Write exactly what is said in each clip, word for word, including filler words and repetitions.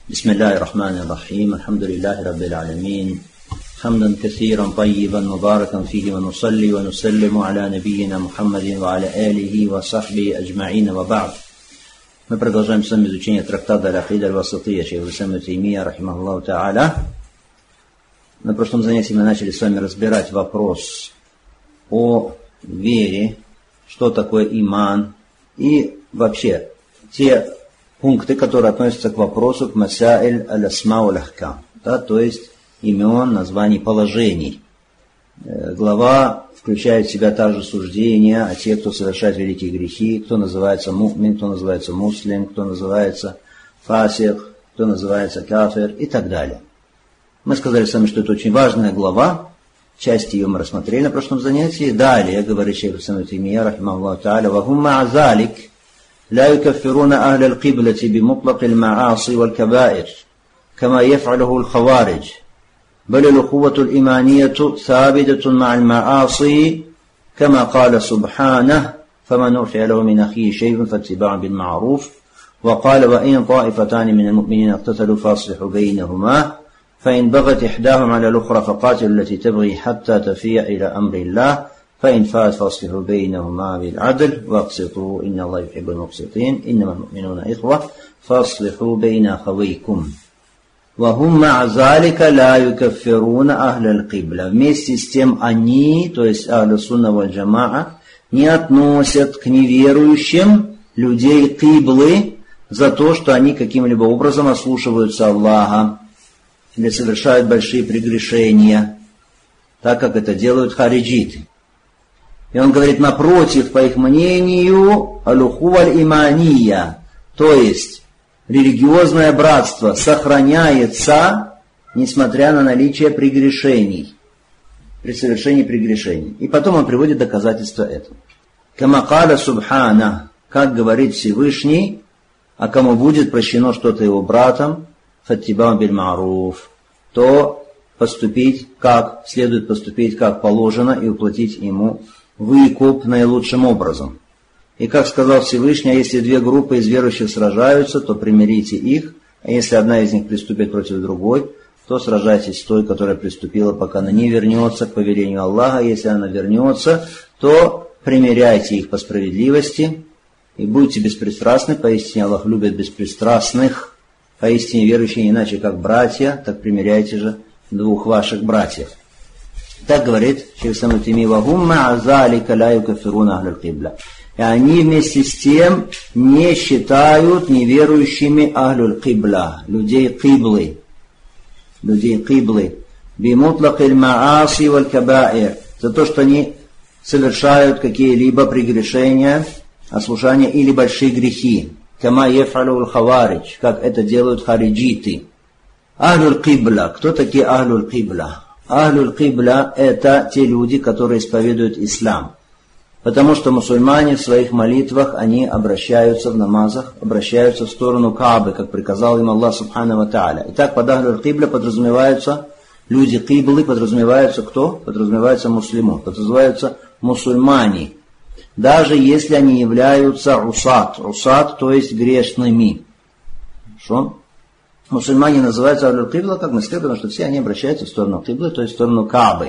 بسم الله الرحمن الرحيم الحمد لله رب العالمين حمدا كثيرا طيبا مباركا فيه ونصلي ونسلم على نبينا محمد وعلى آله وصحبه أجمعين وبعد. Мы продолжаем с вами изучение трактата Аль-Акида Аль-Васития шейха ибн Таймия рахимахуллаху та'аля. На прошлом занятии мы начали с вами разбирать вопрос о вере, что такое иман и вообще те пункты, которые относятся к вопросу к масаиль аль-асма валь-ахкам, да, то есть имен, названий, положений. Глава включает в себя также суждения о тех, кто совершает великие грехи, кто называется му'мин, кто называется муслим, кто называется фасик, кто называется кафир и так далее. Мы сказали с вами, что это очень важная глава, часть ее мы рассмотрели на прошлом занятии. Далее, говорит шейх ибн Таймия рахимахуллаху та'аля, وَهُمْ مَعَ ذَلِكَ لا يكفرون أهل القبلة بمطلق المعاصي والكبائر كما يفعله الخوارج، بل الأخوة الإيمانية ثابتة مع المعاصي كما قال سبحانه فمن أوفي له من أخيه شيء فاتباع بالمعروف، وقال وإن طائفتان من المؤمنين اقتتلوا فاصلحوا بينهما فإن بغت إحداهم على الأخرى فقاتلوا التي تبغي حتى تفيء إلى أمر الله فإن فات فاصلحوا بينهما بالعدل واقسطوا إن الله يحب المقسطين إنما المؤمنون إخوة فاصلحوا بين أخويكم وهم مع ذلك لا يكفرون أهل القبلة. Вместе с тем они, то есть Ахлю Сунна валь Джамаа, не относят к неверующим людей киблы за то, что они каким-либо образом ослушиваются Аллаха или совершают большие прегрешения, так как это делают хариджиты. И он говорит, напротив, по их мнению, аль-ухува аль-имания, то есть религиозное братство сохраняется, несмотря на наличие прегрешений, при совершении прегрешений. И потом он приводит доказательства этого. Кама каля субхана, как говорит Всевышний, а кому будет прощено что-то его братом, фаттибау биль ма'руф, то поступить как, следует поступить как положено и уплатить ему выкуп наилучшим образом. И как сказал Всевышний, если две группы из верующих сражаются, то примирите их, а если одна из них приступит против другой, то сражайтесь с той, которая приступила, пока она не вернется к повелению Аллаха. Если она вернется, то примиряйте их по справедливости и будьте беспристрастны, поистине Аллах любит беспристрастных, поистине верующие иначе как братья, так примиряйте же двух ваших братьев. Так говорит шейх ибн Таймия, وَهُمْ مَعَ ذَلِكَ لَا يُكَفِّرُونَ أَهْلَ الْقِبْلَةِ. И они вместе с тем не считают неверующими ахлюль кибла, людей киблы, людей киблы, бимутлак иль-мааси валь-кабаир, за то, что они совершают какие-либо прегрешения, ослушания или большие грехи, кама ефалю аль-хаваридж, как это делают хариджиты. Ахлюль кибла, кто такие ахлюль кибла? Ахлюль кибла – это те люди, которые исповедуют ислам. Потому что мусульмане в своих молитвах, они обращаются в намазах, обращаются в сторону Каабы, как приказал им Аллах субхану ва тааля. Итак, под ахлюль кибла подразумеваются люди киблы, подразумеваются кто? Подразумеваются муслиму, подразумеваются мусульмане. Даже если они являются усат, усат, то есть грешными. Хорошо? Мусульмане называются ахлюль кибла, как мы сказали, потому что все они обращаются в сторону киблы, то есть в сторону Каабы.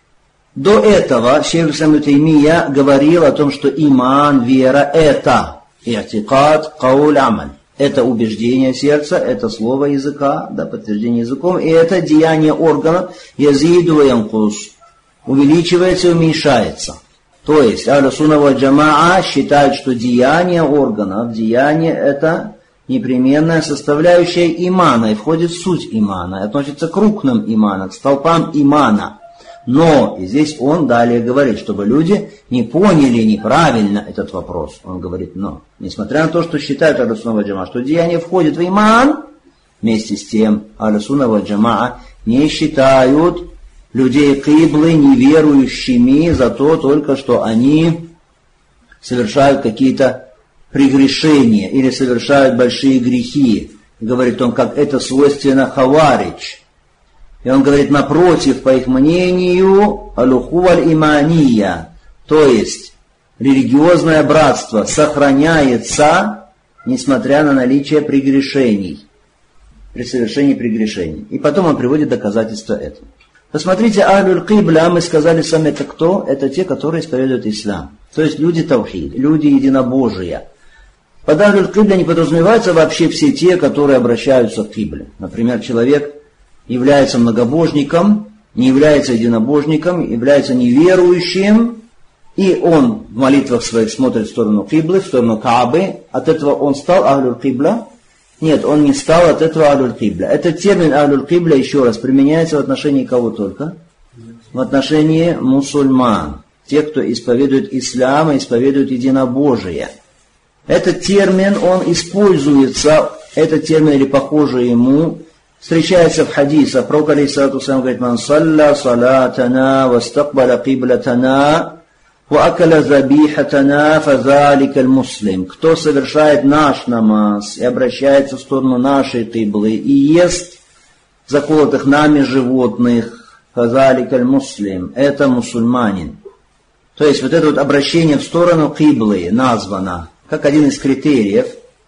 До этого шейх ибн Таймия говорил о том, что иман, вера, это и'тикад, кауль, амаль. Это убеждение сердца, это слово языка, да, подтверждение языком, и это деяние органов, язиду ва янкус, увеличивается и уменьшается. То есть Ахлю Сунна валь Джамаа считают, что деяние органов, деяние это непременная составляющая имана, и входит в суть имана, и относится к рукнам имана, к столпам имана. Но, и здесь он далее говорит, чтобы люди не поняли неправильно этот вопрос. Он говорит, но, несмотря на то, что считают Ахлю Сунна валь Джамаа, что деяние входит в иман, вместе с тем Ахлю Сунна валь Джамаа не считают людей киблы неверующими за то только, что они совершают какие-то прегрешения или совершают большие грехи. Говорит он, как это свойственно хаваридж. И он говорит, напротив, по их мнению, аль-ухува аль-имания, то есть религиозное братство сохраняется, несмотря на наличие прегрешений. при совершении прегрешений. И потом он приводит доказательства этого. Посмотрите, Ахлюль Кибля, мы сказали сами, это кто? Это те, которые исповедуют ислам. То есть люди тавхид, люди единобожия. Под Ахлюль Кибля не подразумеваются вообще все те, которые обращаются к Кибле. Например, человек является многобожником, не является единобожником, является неверующим, и он в молитвах своих смотрит в сторону Киблы, в сторону Каабы. От этого он стал Ахлюль Кибля? Нет, он не стал от этого Ахлюль Кибля. Этот термин Ахлюль Кибля, еще раз, применяется в отношении кого только? В отношении мусульман. Те, кто исповедует ислам и исповедует единобожие. Этот термин, он используется, этот термин или похожий ему, встречается в хадисах. Пророк алейхиссалату вассалям говорит: «Ман салля салатана, вастакбаля киблатана, ва акаля забихатана, фазалика аль-муслим». Кто совершает наш намаз и обращается в сторону нашей киблы и ест заколотых нами животных, фазалика аль-муслим, это мусульманин. То есть вот это вот обращение в сторону киблы названо как один из критериев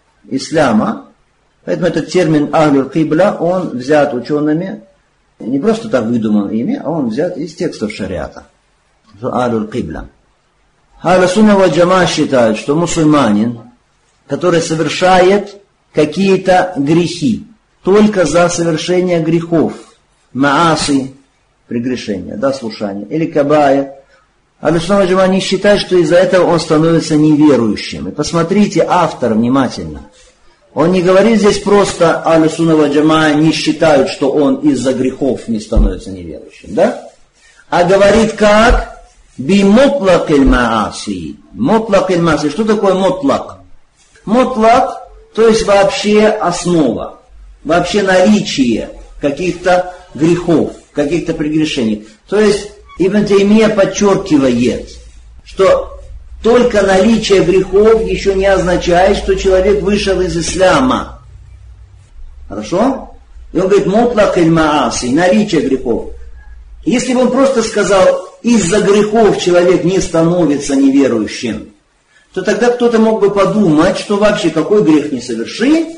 ислама. Поэтому этот термин Ахлюль Кибля, он взят учеными, не просто так выдуман ими, а он взят из текстов шариата. Ахлюль Кибля. Ахлюс сунна валь джамаа считают, что мусульманин, который совершает какие-то грехи, только за совершение грехов, мааси, прегрешения, да, слушания, или кабая, Ахлюс сунна валь джамаа не считают, что из-за этого он становится неверующим. И посмотрите автор внимательно. Он не говорит здесь просто, Ахлюс сунна валь джамаа не считают, что он из-за грехов не становится неверующим, да? А говорит как? Би мутлак иль-мааси. Мутлак иль-мааси. Что такое мутлак? Мутлак, то есть вообще основа, вообще наличие каких-то грехов, каких-то прегрешений. То есть Ибн Таймия подчеркивает, что только наличие грехов еще не означает, что человек вышел из ислама. Хорошо? И он говорит, мутлак иль-мааси, наличие грехов. Если бы он просто сказал, из-за грехов человек не становится неверующим, то тогда кто-то мог бы подумать, что вообще какой грех не соверши,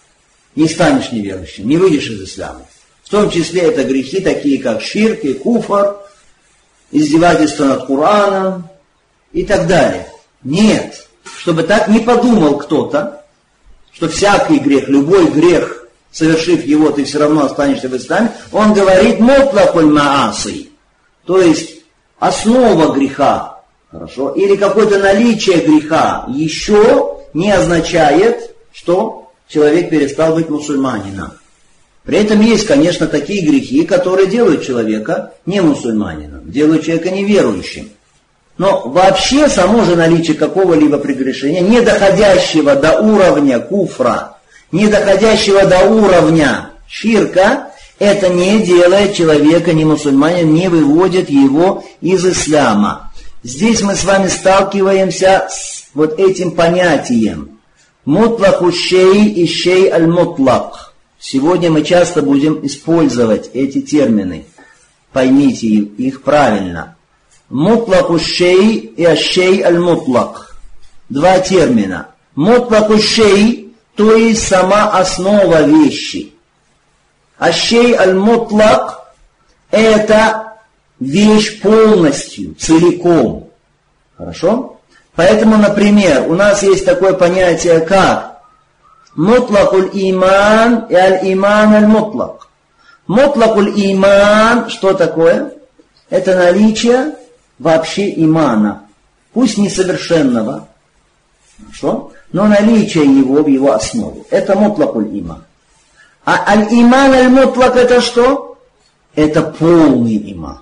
не станешь неверующим, не выйдешь из ислама. В том числе это грехи такие, как ширк и куфр, издевательство над Кораном, и так далее. Нет, чтобы так не подумал кто-то, что всякий грех, любой грех, совершив его, ты все равно останешься в исламе, он говорит мутлакуль мааси, то есть основа греха, хорошо, или какое-то наличие греха еще не означает, что человек перестал быть мусульманином. При этом есть, конечно, такие грехи, которые делают человека не мусульманином, делают человека неверующим. Но вообще само же наличие какого-либо прегрешения, не доходящего до уровня куфра, не доходящего до уровня ширка, это не делает человека не мусульманином, не выводит его из ислама. Здесь мы с вами сталкиваемся с вот этим понятием. Мутлаку шей и шей аль-мутлак. Сегодня мы часто будем использовать эти термины. Поймите их правильно. Мутлаку шей и ашей аль-мутлак. Два термина. Мутлаку шей, то есть сама основа вещи. Ашей аль-мутлак – это вещь полностью, целиком. Хорошо? Поэтому, например, у нас есть такое понятие, как мутлакуль иман и аль-иман аль-мутлак. Мутлакуль иман, что такое? Это наличие вообще имана, пусть несовершенного, хорошо, но наличие его в его основе. Это мутлакуль иман. А аль-иман аль-мутлак это что? Это полный иман,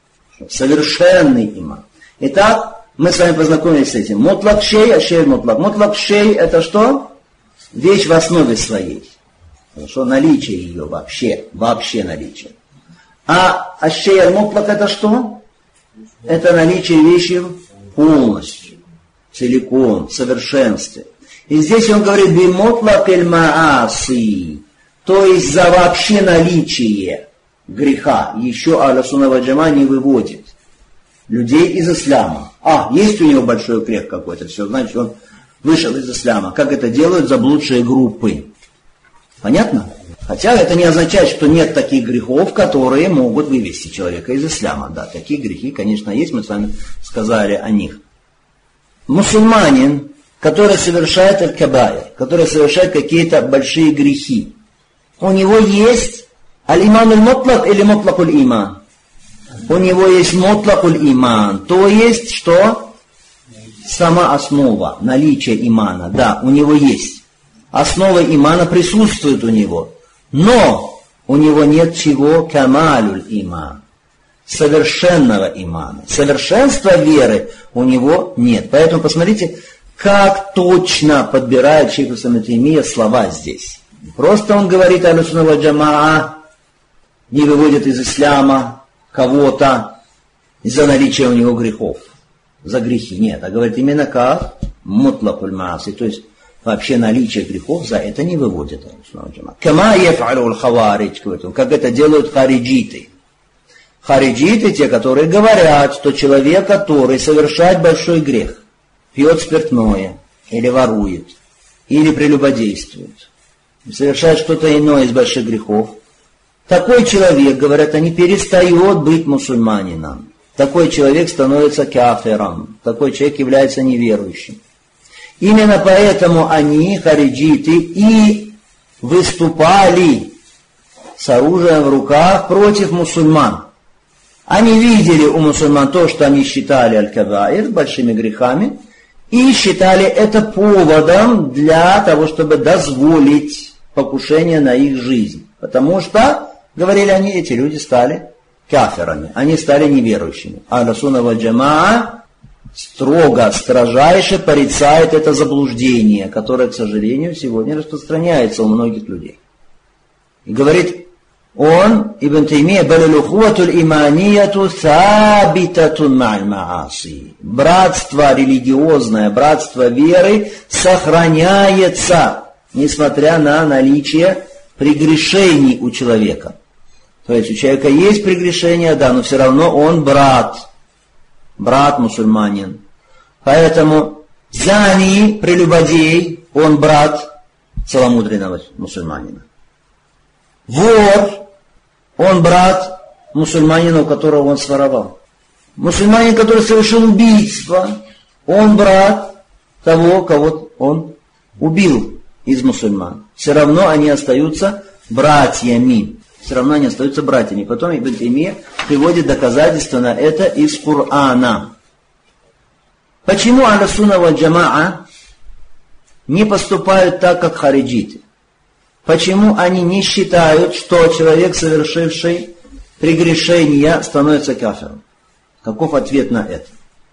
совершенный иман. Итак, мы с вами познакомились с этим. Мутлак шей, а шей мутлак. Мутлак шей это что? Вещь в основе своей. Хорошо, наличие ее вообще, вообще наличие. А ашей аль-мутлак это что? Это наличие вещи полностью, целиком, в совершенстве. И здесь он говорит бимутлак эль-мааси, то есть за вообще наличие греха. Еще Ахлюс сунна валь джамаа не выводит людей из ислама. А, есть у него большой грех какой-то, все, значит он вышел из ислама. Как это делают заблудшие группы. Понятно? Хотя это не означает, что нет таких грехов, которые могут вывести человека из ислама. Да, такие грехи, конечно, есть, мы с вами сказали о них. Мусульманин, который совершает аль-кабаир, который совершает какие-то большие грехи, у него есть аль-иман аль-мутлак или мутлак аль-иман? У него есть мутлак аль-иман, то есть что? Сама основа, наличие имана, да, у него есть. Основа имана присутствует у него, но у него нет чего? Камалюль иман, совершенного имана. Совершенства веры у него нет. Поэтому посмотрите, как точно подбирает шейх ибн Таймия слова здесь. Просто он говорит ахлю сунна валь джамаа, не выводит из ислама кого-то из-за наличия у него грехов. За грехи. Нет, а говорит именно как мутлакуль мааси, то есть вообще наличие грехов за это не выводит. Кама яф'алу аль-хаваридж, как это делают хариджиты. Хариджиты, те, которые говорят, что человек, который совершает большой грех, пьет спиртное, или ворует, или прелюбодействует, совершает что-то иное из больших грехов, такой человек, говорят они, перестает быть мусульманином. Такой человек становится кафиром. Такой человек является неверующим. Именно поэтому они, хариджиты, и выступали с оружием в руках против мусульман. Они видели у мусульман то, что они считали аль-кабаир, большими грехами, и считали это поводом для того, чтобы дозволить покушение на их жизнь. Потому что, говорили они, эти люди стали кафирами, они стали неверующими. Ахлю сунна валь джамаа строго, строжайше порицает это заблуждение, которое, к сожалению, сегодня распространяется у многих людей. И говорит он, Ибн Таймия, балялухуатуль иманияту сабитатун ма'аль мааси. Братство религиозное, братство веры сохраняется, несмотря на наличие прегрешений у человека. То есть у человека есть прегрешения, да, но все равно он брат, брат мусульманин. Поэтому зани, прелюбодей, он брат целомудренного мусульманина. Вор, он брат мусульманина, у которого он своровал. Мусульманин, который совершил убийство, он брат того, кого он убил из мусульман. Все равно они остаются братьями. Все равно они остаются братьями. Потом Ибн Таймия приводит доказательства на это из Корана. Почему ахлю сунна валь джамаа не поступают так, как хариджиты? Почему они не считают, что человек, совершивший прегрешение, становится кафиром? Каков ответ на это?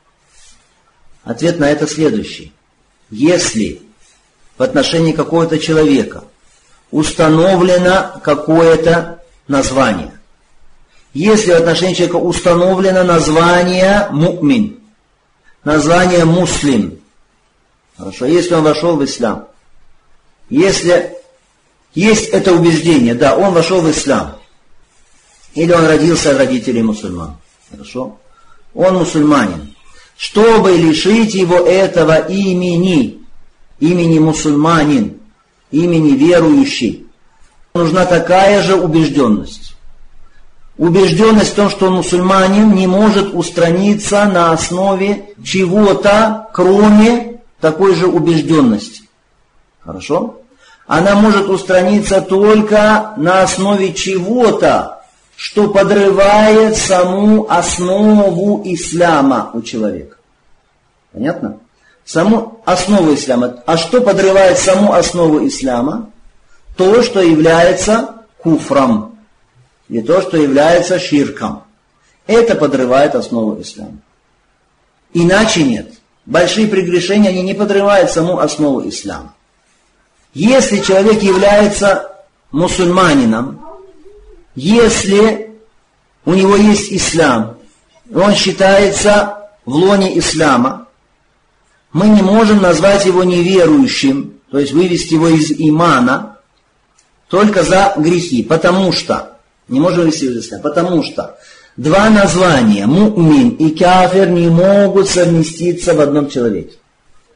Ответ на это следующий. Если в отношении какого-то человека установлено какое-то название, если в отношении человека установлено название му'мин, название муслим, хорошо, если он вошел в ислам, если есть это убеждение, да, он вошел в ислам, или он родился от родителей мусульман, хорошо, он мусульманин, чтобы лишить его этого имени, имени мусульманин, имени верующий, нужна такая же убежденность. Убежденность в том, что мусульманин не может устраниться на основе чего-то, кроме такой же убежденности. Хорошо? Она может устраниться только на основе чего-то, что подрывает саму основу ислама у человека. Понятно? Саму основу ислама. А что подрывает саму основу ислама? То, что является куфром. И то, что является ширком. Это подрывает основу ислама. Иначе нет. Большие прегрешения, они не подрывают саму основу ислама. Если человек является мусульманином, если у него есть ислам, он считается в лоне ислама, мы не можем назвать его неверующим, то есть вывести его из имана, только за грехи. Потому что, не можем вывести его из ислама, потому что два названия, му'мин и кафир, не могут совместиться в одном человеке.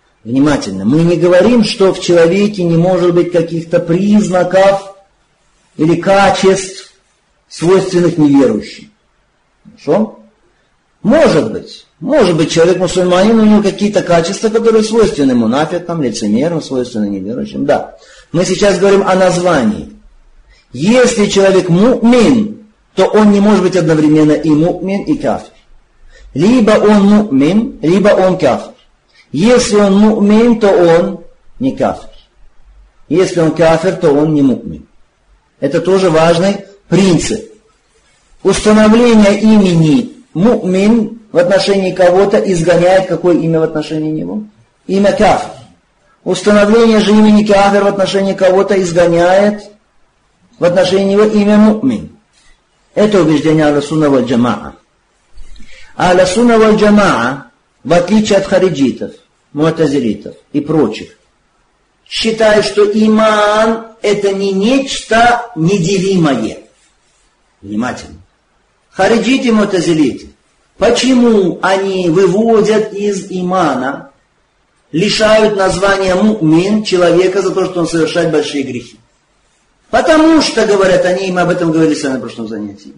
Внимательно, мы не говорим, что в человеке не может быть каких-то признаков или качеств, свойственных неверующим. Хорошо? Может быть. Может быть, человек мусульманин, у него какие-то качества, которые свойственны мунафикам, лицемерам, свойственны неверующим. Да. Мы сейчас говорим о названии. Если человек му'мин, то он не может быть одновременно и му'мин, и кафир. Либо он му'мин, либо он кафир. Если он му'мин, то он не кафир. Если он кафир, то он не му'мин. Это тоже важный принцип. Установление имени му'мин в отношении кого-то изгоняет какое имя в отношении него? Имя кафир. Установление же имени кафир в отношении кого-то изгоняет в отношении него имя му'мин. Это убеждение Ахлю-Сунна валь-Джамаа. Ахлю-Сунна валь-Джамаа, в отличие от хариджитов, му'тазилитов и прочих, считают, что иман это не нечто неделимое. Внимательно. Хариджиты и му'тазилиты, почему они выводят из имана, лишают названия му'мин человека за то, что он совершает большие грехи? Потому что, говорят они, мы об этом говорили с вами на прошлом занятии,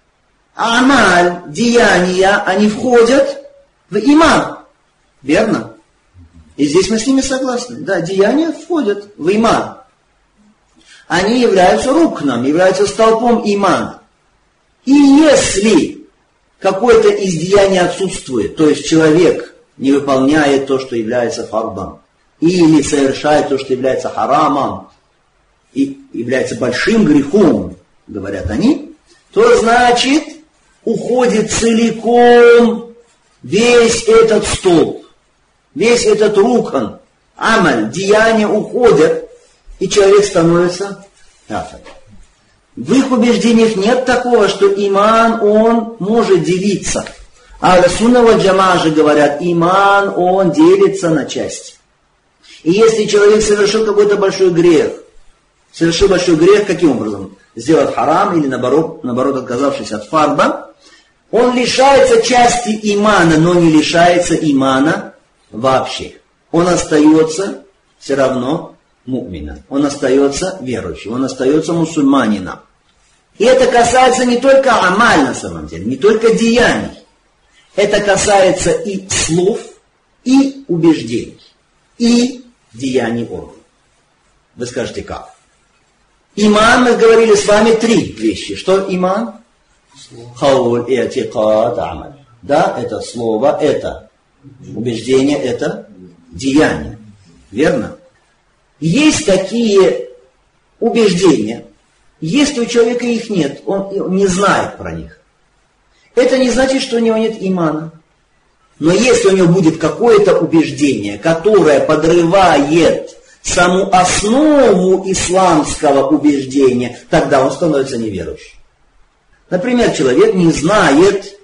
амаль, деяния, они входят в иман. Верно? И здесь мы с ними согласны. Да, деяния входят в иман. Они являются рукном, являются столпом имана. И если какое-то из деяний отсутствует, то есть человек не выполняет то, что является фардом, или совершает то, что является харамом, и является большим грехом, говорят они, то значит уходит целиком весь этот столб, весь этот рукан, амаль, деяния уходят, и человек становится кафиром. В их убеждениях нет такого, что иман, он может делиться. А Ахлю-Сунна валь-Джамаа же говорят, иман, он делится на части. И если человек совершил какой-то большой грех, совершил большой грех, каким образом? Сделал харам или наоборот, наоборот отказавшись от фарда, он лишается части имана, но не лишается имана вообще. Он остается все равно му'мином. Он остается верующим, он остается мусульманином. И это касается не только амаль на самом деле, не только деяний. Это касается и слов, и убеждений, и деяний органов. Вы скажете, как? Иман, мы говорили с вами три вещи. Что иман? Хауль, и'тикад, амаль. Да, это слово, это убеждение, это деяние. Верно? Есть такие убеждения, если у человека их нет, он не знает про них. Это не значит, что у него нет имана. Но если у него будет какое-то убеждение, которое подрывает саму основу исламского убеждения, тогда он становится неверующим. Например, человек не знает,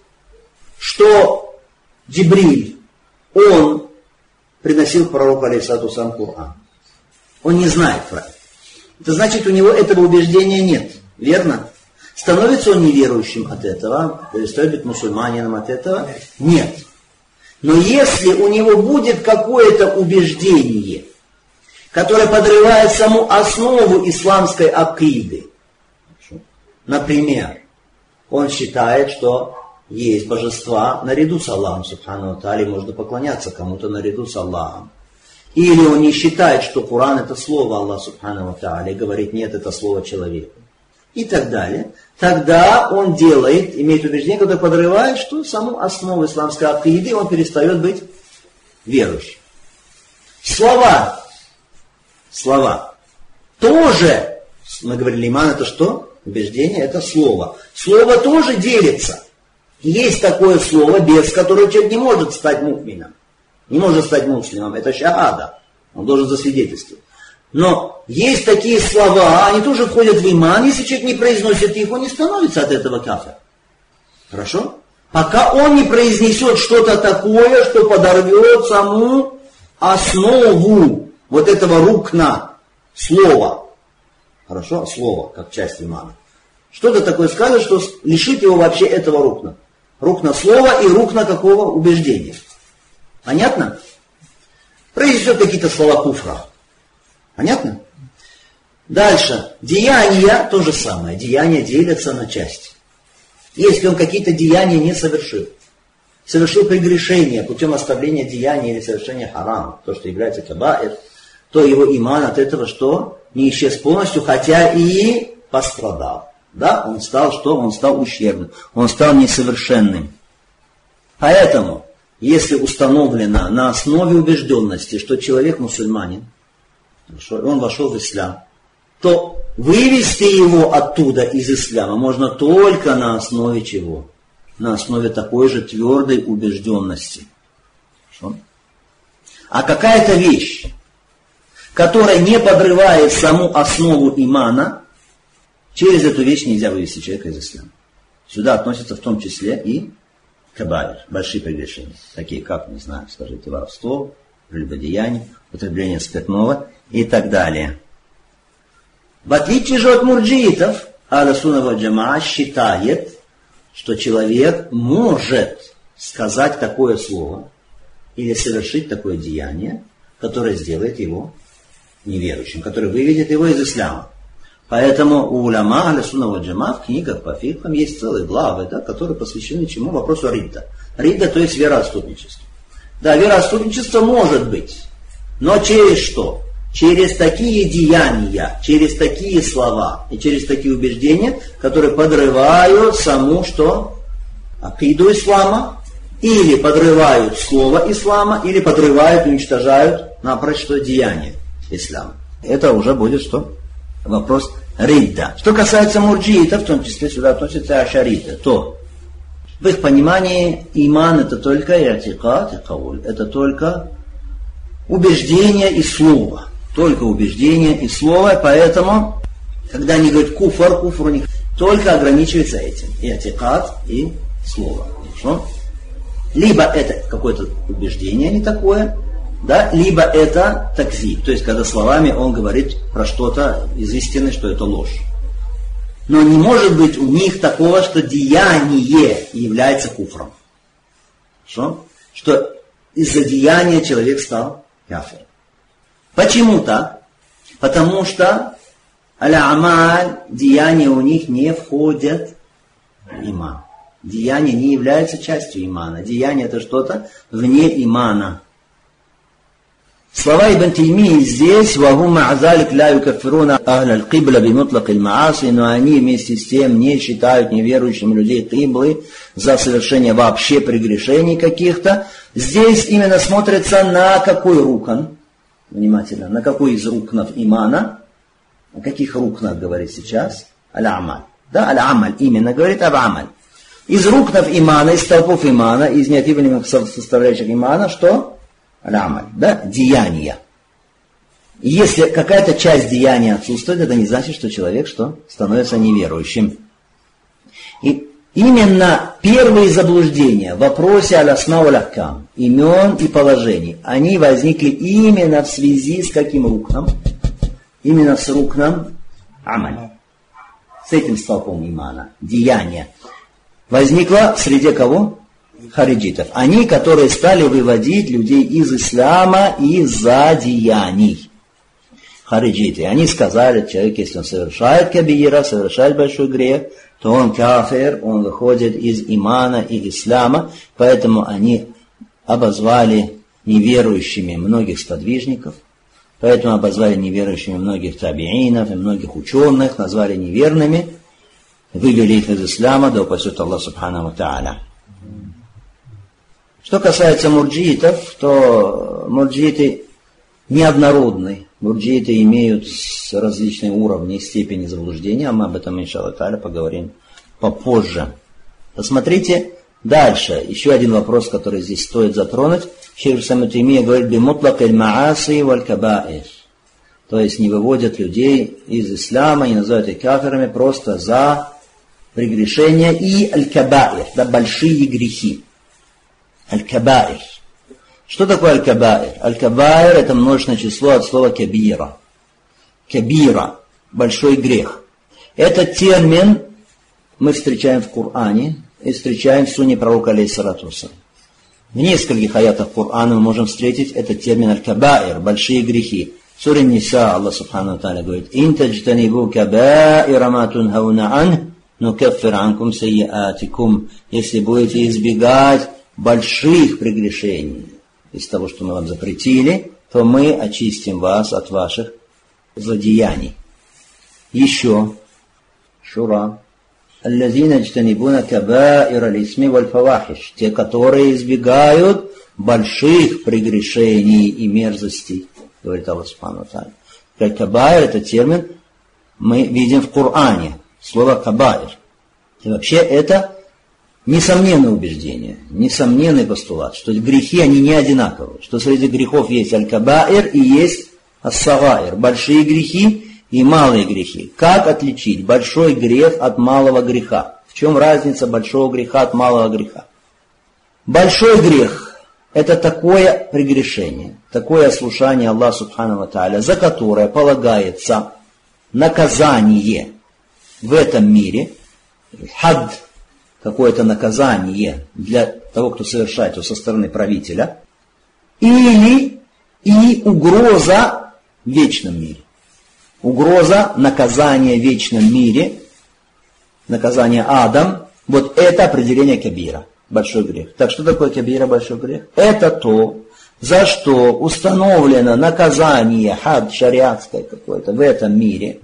что Джибриль, он приносил пророку алейхиссалату вассалям Коран. Он не знает про это. Это значит, у него этого убеждения нет. Верно? Становится он неверующим от этого, перестает быть мусульманином от этого? Нет. Но если у него будет какое-то убеждение, которое подрывает саму основу исламской акиды, например, он считает, что есть божества наряду с Аллахом, субхану ва тааля, можно поклоняться кому-то наряду с Аллахом. Или он не считает, что Коран это слово Аллаха, субхану ва тааля, и говорит, нет, это слово человека. И так далее. Тогда он делает, имеет убеждение, которое подрывает, что саму основу исламской акиды, он перестает быть верующим. Слова. Слова. Тоже, мы говорили, иман это что? Убеждение это слово. Слово тоже делится. Есть такое слово, без которого человек не может стать му'мином. Не может стать муслимом. Это шахада. Он должен засвидетельствовать. Но есть такие слова, они тоже входят в иман. Если человек не произносит их, он не становится от этого кафир. Хорошо? Пока он не произнесет что-то такое, что подорвет саму основу вот этого рукна, слова. Хорошо? Слово, как часть имана. Что-то такое скажет, что лишит его вообще этого рукна. Рукна слова и рукна какого убеждения. Понятно? Произнесет какие-то слова куфра. Понятно? Дальше. Деяния то же самое. Деяния делятся на части. Если он какие-то деяния не совершил, совершил прегрешение путем оставления деяния или совершения харама, то, что является кабаир, то его иман от этого что? Не исчез полностью, хотя и пострадал. Да? Он стал что? Он стал ущербным. Он стал несовершенным. Поэтому, если установлено на основе убежденности, что человек мусульманин, он вошел в ислам, то вывести его оттуда из ислама можно только на основе чего? На основе такой же твердой убежденности. Что? А какая-то вещь, которая не подрывает саму основу имана, через эту вещь нельзя вывести человека из ислама. Сюда относятся в том числе и кабаир, большие прегрешения, такие как, не знаю, скажите, воровство, прелюбодеяние, употребление спиртного и так далее. В отличие же от мурджиитов, Ахлю сунна валь джамаа считает, что человек может сказать такое слово или совершить такое деяние, которое сделает его неверующим, которое выведет его из ислама. Поэтому у уляма Ахлю сунна валь джамаа в книгах по фикхам есть целые главы, да, которые посвящены чему? Вопросу ридда. Ридда, то есть вероотступничество. Да, вероотступничество может быть, но через что? Через такие деяния, через такие слова и через такие убеждения, которые подрывают саму что? Акиду ислама, или подрывают слово ислама, или подрывают и уничтожают напрочь что? Деяния ислама. Это уже будет что? Вопрос ридда. Что касается мурджиитов, в том числе сюда относятся ашариты, то в их понимании иман это только и'тикад и кауль, это только убеждение и слово. Только убеждение и слово, поэтому, когда они говорят куфр, куфр у них только ограничивается этим. И атикад, и слово. Хорошо? Либо это какое-то убеждение не такое, да, либо это такзиб, то есть когда словами он говорит про что-то из истины, что это ложь. Но не может быть у них такого, что деяние является куфром. Хорошо? Что из-за деяния человек стал кафиром. Почему так? Потому что аль-амаль, деяния у них не входят в иман. Деяния не являются частью имана. Деяние это что-то вне имана. Слова Ибн Таймии здесь, وَهُمْ مَعَ ذَلِكَ لَا يُكَفِّرُونَ أَهْلَ الْقِبْلَ بِمُطْلَقِ الْمَعَاصِي, но они вместе с тем не считают неверующими людей киблы за совершение вообще прегрешений каких-то. Здесь именно смотрится на какой рукан? Внимательно, на какой из рукнов имана? О каких рукнах говорит сейчас? Аль-амаль. Да, аль-амаль именно говорит об амаль. Из рукнов имана, из столпов имана, из неотъемлемых составляющих имана, что? Аль-амаль, да, деяния. И если какая-то часть деяния отсутствует, это не значит, что человек что? Становится неверующим. И именно первые заблуждения в вопросе аль-асма валь-ахкам, имен и положений, они возникли именно в связи с каким рукном? Именно с рукном амаль. С этим столпом имана, деяния. Возникло в среде кого? Хариджитов. Они, которые стали выводить людей из ислама из-за деяний. Хариджиты. Они сказали, человек, если он совершает кабира, совершает большой грех, то он кафир, он выходит из имана и ислама, поэтому они обозвали неверующими многих сподвижников, поэтому обозвали неверующими многих табиинов и многих ученых, назвали неверными, вывели их из ислама, да упасет Аллах субхану ва тааля. Что касается мурджиитов, то мурджииты неоднородны. Мурджииты имеют различные уровни и степени заблуждения, а мы об этом, иншаллах тааля, поговорим попозже. Посмотрите дальше. Еще один вопрос, который здесь стоит затронуть. Шейх ибн Таймия говорит: «Бимутлак аль-мааси валь-кабаир». То есть не выводят людей из ислама, не называют их кафирами просто за прегрешения и аль-кабаир, да, большие грехи. Аль-кабаир. Что такое аль-кабаир? Аль-кабаир это множественное число от слова кабира. Кабира, большой грех. Этот термин мы встречаем в Коране и встречаем в сунне пророка алейхиссалату вассалям. В нескольких аятах Корана мы можем встретить этот термин аль-кабаир, большие грехи. В суре Ниса Аллах Субхану Тааля говорит: «Ин таджтанибу кабаира ма тунхауна ан, нукаффир анкум сайяатикум». Если будете избегать больших прегрешений из того, что мы вам запретили, то мы очистим вас от ваших злодеяний. Еще. Шура. «Аллазина джтанибуна кабаира лисми валь фавахиш». Те, которые избегают больших прегрешений и мерзостей, говорит Аллах Субхану Тааля. Кабаир — это термин мы видим в Коране. Слово кабаир. И вообще это несомненное убеждение, несомненный постулат, что грехи, они не одинаковые, что среди грехов есть аль-кабаир и есть ас-сагаир, большие грехи и малые грехи. Как отличить большой грех от малого греха? В чем разница большого греха от малого греха? Большой грех — это такое прегрешение, такое ослушание Аллаха Субхану ва Тааля, за которое полагается наказание в этом мире, хад, какое-то наказание для того, кто совершает его со стороны правителя, или и угроза в вечном мире. Угроза наказания в вечном мире, наказание адом, вот это определение кабира, большой грех. Так что такое кабира, большой грех? Это то, за что установлено наказание, хад шариатское какое-то в этом мире,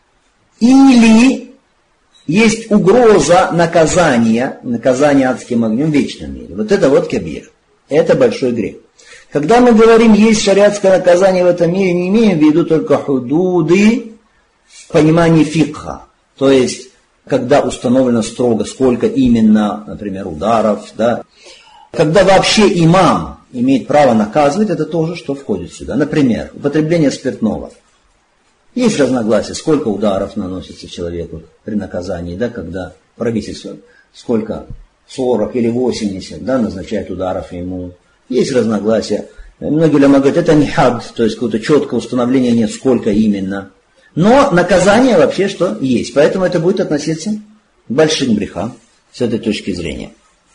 или есть угроза наказания, наказания адским огнем в вечном мире. Вот это вот кабир. Это большой грех. Когда мы говорим, есть шариатское наказание в этом мире, не имеем в виду только худуды в понимании фикха. То есть, когда установлено строго, сколько именно, например, ударов. Да. Когда вообще имам имеет право наказывать, это тоже, что входит сюда. Например, употребление спиртного. Есть разногласия, сколько ударов наносится человеку при наказании, да, когда правительство, сколько, сорок или восемьдесят, да, назначает ударов ему. Есть разногласия. Многие уляма говорят, это не хад, то есть какое-то четкое установление нет, сколько именно. Но наказание вообще что есть, поэтому это будет относиться к большим грехам с этой точки зрения.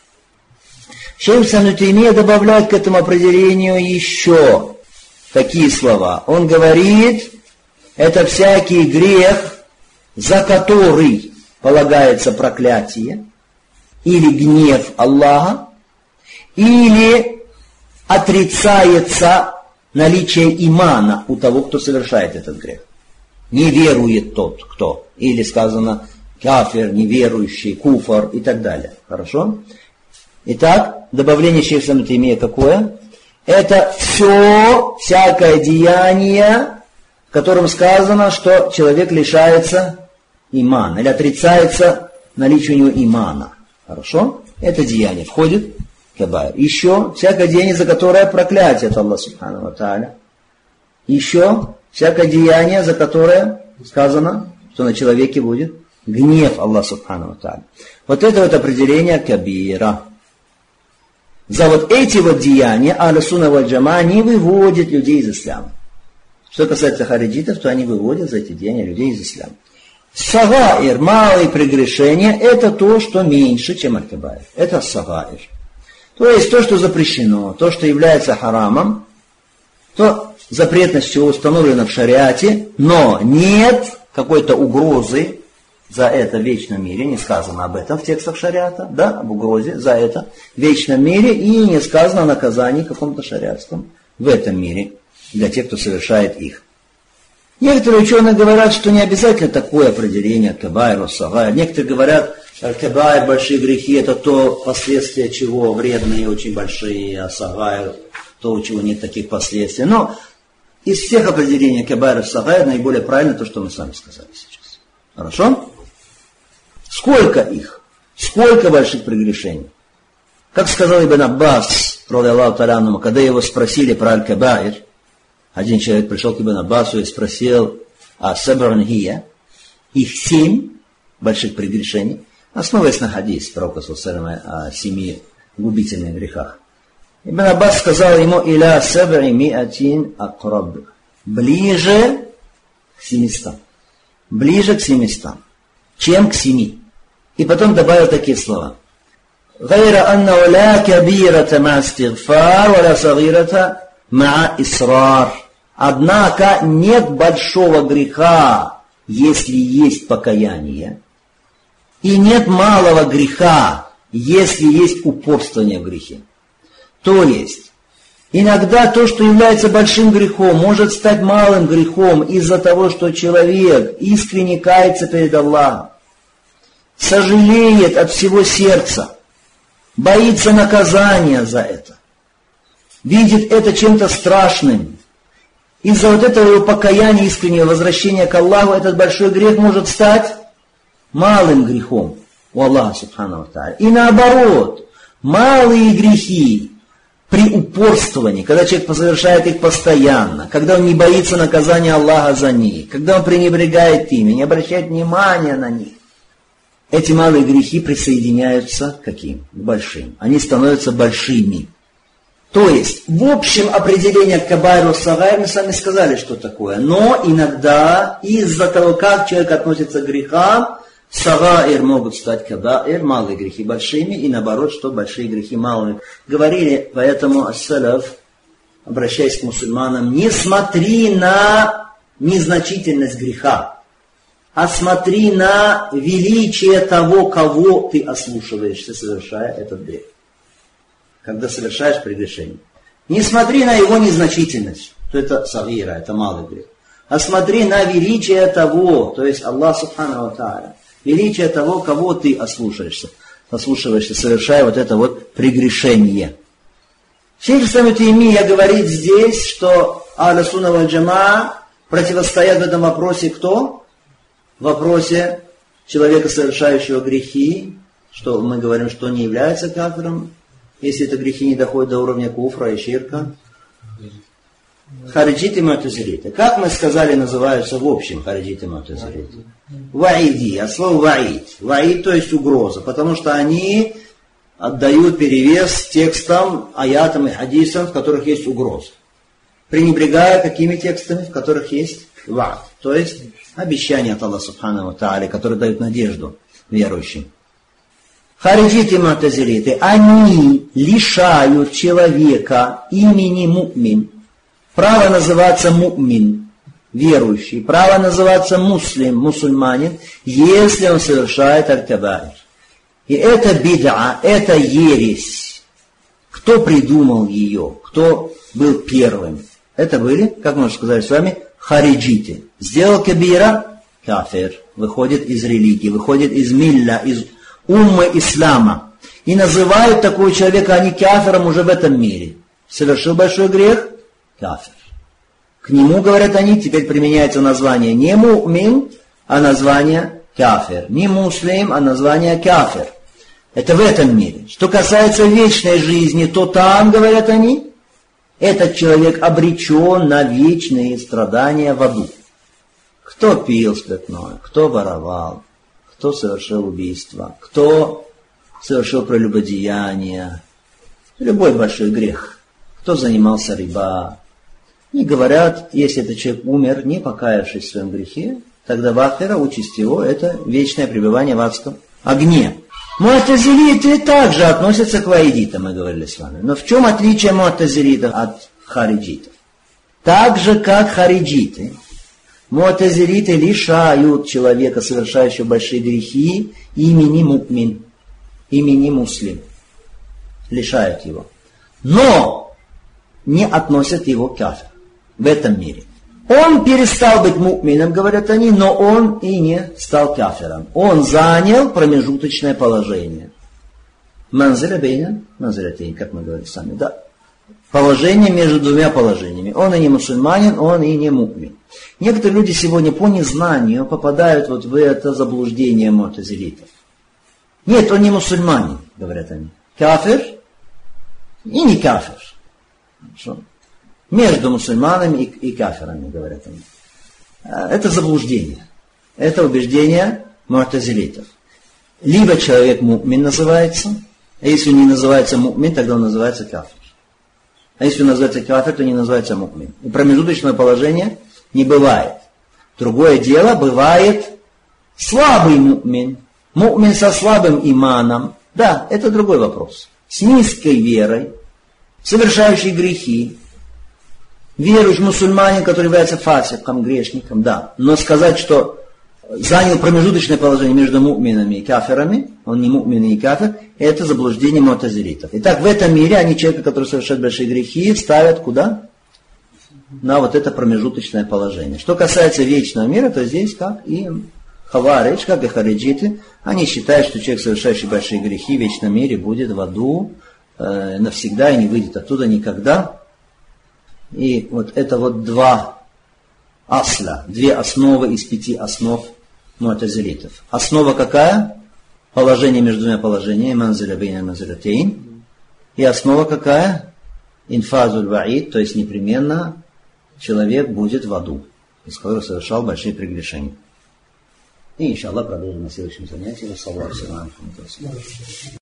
Шейх Ибн Таймия добавляет к этому определению еще такие слова. Он говорит, это всякий грех, за который полагается проклятие, или гнев Аллаха, или отрицается наличие имана у того, кто совершает этот грех. Не верует тот, кто. Или сказано кафир, неверующий, куфар и так далее. Хорошо? Итак, добавление шейха Ибн Таймия какое? Это все, всякое деяние, в котором сказано, что человек лишается имана, или отрицается наличие у него имана. Хорошо? Это деяние входит в кабаир. Еще всякое деяние, за которое проклятие от Аллаха Субхану ва Тааля. Еще всякое деяние, за которое сказано, что на человеке будет гнев Аллаха Субхану ва Тааля. Вот это вот определение кабира. За вот эти вот деяния Ахлю Сунна валь Джамаа не выводят людей из ислама. Что касается хариджитов, то они выводят за эти деяния людей из ислама. Сагаир, малые прегрешения, это то, что меньше, чем аль-кабаир. Это сагаир. То есть то, что запрещено, то, что является харамом, то запретностью установлено в шариате, но нет какой-то угрозы за это в вечном мире, не сказано об этом в текстах шариата, да, об угрозе за это в вечном мире, и не сказано о наказании каком-то шариатском в этом мире для тех, кто совершает их. Некоторые ученые говорят, что не обязательно такое определение кабаир, сагаир. Некоторые говорят, кабаир, большие грехи, это то последствия чего вредные, очень большие, а сагаир, то, у чего нет таких последствий. Но из всех определений кабаир и сагаир наиболее правильно то, что мы сами сказали сейчас. Хорошо? Сколько их? Сколько больших прегрешений? Как сказал Ибн Аббас, когда его спросили про аль-кабаир, один человек пришел к Ибн Аббасу и спросил, а сабран хия, их семь больших прегрешений, основываясь на хадис пророка о семи губительных грехах. Ибн Аббас сказал ему, иля сабри миатин акраб, ближе к семистам, ближе к семистам, чем к семи. И потом добавил такие слова. غير أنه لا كبيرة مع استغفار ولا صغيرة مع إصرار. Однако нет большого греха, если есть покаяние, и нет малого греха, если есть упорствование в грехе. То есть, иногда то, что является большим грехом, может стать малым грехом из-за того, что человек искренне кается перед Аллахом, сожалеет от всего сердца, боится наказания за это, видит это чем-то страшным. Из-за вот этого его покаяния, искреннего возвращения к Аллаху, этот большой грех может стать малым грехом у Аллаха Субхану ва Тааля. И наоборот, малые грехи при упорствовании, когда человек совершает их постоянно, когда он не боится наказания Аллаха за них, когда он пренебрегает ими, не обращает внимания на них, эти малые грехи присоединяются к каким? К большим. Они становятся большими. То есть, в общем, определение кабаиру сагайр мы с вами сказали, что такое. Но иногда из-за того, как человек относится к грехам, сагайр могут стать кабаир, малые грехи большими, и наоборот, что большие грехи малыми. Говорили, поэтому ас-салаф, обращаясь к мусульманам, не смотри на незначительность греха, а смотри на величие того, кого ты ослушиваешься, совершая этот грех. Когда совершаешь прегрешение. Не смотри на его незначительность, то это сагира, это малый грех. А смотри на величие того, то есть Аллах Субхану ва Тааля, величие того, кого ты ослушаешься, ослушиваешься, совершая вот это вот прегрешение. Шейх ибн Таймия говорит здесь, что Ахлю Сунна валь Джамаа противостоят в этом вопросе кто? В вопросе человека, совершающего грехи, что мы говорим, что не является кафиром, если это грехи не доходят до уровня куфра и ширка. Хариджиты и му'тазилиты. Как мы сказали, называются в общем хариджиты и му'тазилиты? Ваиди, от слова ваид. Ваид, то есть угроза, потому что они отдают перевес текстам, аятам и хадисам, в которых есть угроза. Пренебрегая какими текстами, в которых есть ва'д, то есть обещание от Аллаха Субхану ва Тааля, которые дают надежду верующим. Хариджиты и му'тазилиты, они лишают человека имени му'мин, право называться му'мин, верующий, право называться муслим, мусульманин, если он совершает аль-кабаир. И это бид'a, это ересь. Кто придумал ее? Кто был первым? Это были, как мы уже сказали с вами, хариджиты. Сделал кабира, кафир, выходит из религии, выходит из милля, из уммы ислама. И называют такого человека они кафиром уже в этом мире. Совершил большой грех, кафир. К нему, говорят они, теперь применяется название не му'мин, а название кафир. Не муслим, а название кафир. Это в этом мире. Что касается вечной жизни, то там, говорят они, этот человек обречен на вечные страдания в аду. Кто пил спиртное, кто воровал, кто совершил убийство, кто совершил прелюбодеяние, любой большой грех, кто занимался риба. И говорят, если этот человек умер, не покаявшись в своем грехе, тогда в ахира участь его – это вечное пребывание в адском огне. Му'тазилиты также относятся к ваидитам, мы говорили с вами. Но в чем отличие му'тазилитов от хариджитов? Так же, как хариджиты, му'тазилиты лишают человека, совершающего большие грехи, имени му'мин, имени муслим. Лишают его. Но не относят его к кафиру в этом мире. Он перестал быть му'мином, говорят они, но он и не стал кафиром. Он занял промежуточное положение. Манзиля бейна, манзиля тейн, как мы говорим сами, да. Положение между двумя положениями. Он и не мусульманин, он и не му'мин. Некоторые люди сегодня по незнанию попадают вот в это заблуждение му'тазилитов. Нет, он не мусульманин, говорят они. Кафир и не кафир. Хорошо. Между мусульманами и, и кафирами, говорят они. Это заблуждение. Это убеждение му'тазилитов. Либо человек му'мин называется, а если он не называется му'мин, тогда он называется кафир. А если он называется кафир, то не называется му'мин. И промежуточного положения не бывает. Другое дело, бывает слабый му'мин. Му'мин со слабым иманом. Да, это другой вопрос. С низкой верой, совершающий грехи. Верующий мусульманин, который является фасиком, грешником, да. Но сказать, что занял промежуточное положение между му'минами и кафирами, он не му'мин и не кафир, это заблуждение му'тазилитов. Итак, в этом мире они человека, который совершает большие грехи, ставят куда? На вот это промежуточное положение. Что касается вечного мира, то здесь как и хаваридж, как и хариджиты, они считают, что человек, совершающий большие грехи в вечном мире, будет в аду э, навсегда и не выйдет оттуда никогда. И вот это вот два асля, две основы из пяти основ му'тазилитов. Основа какая? Положение между двумя положениями, манзиля бейна манзилятейн. И основа какая? Инфазуль ваид, то есть непременно человек будет в аду, из которого совершал большие прегрешения. И, иншаллах, продолжим на следующем занятии.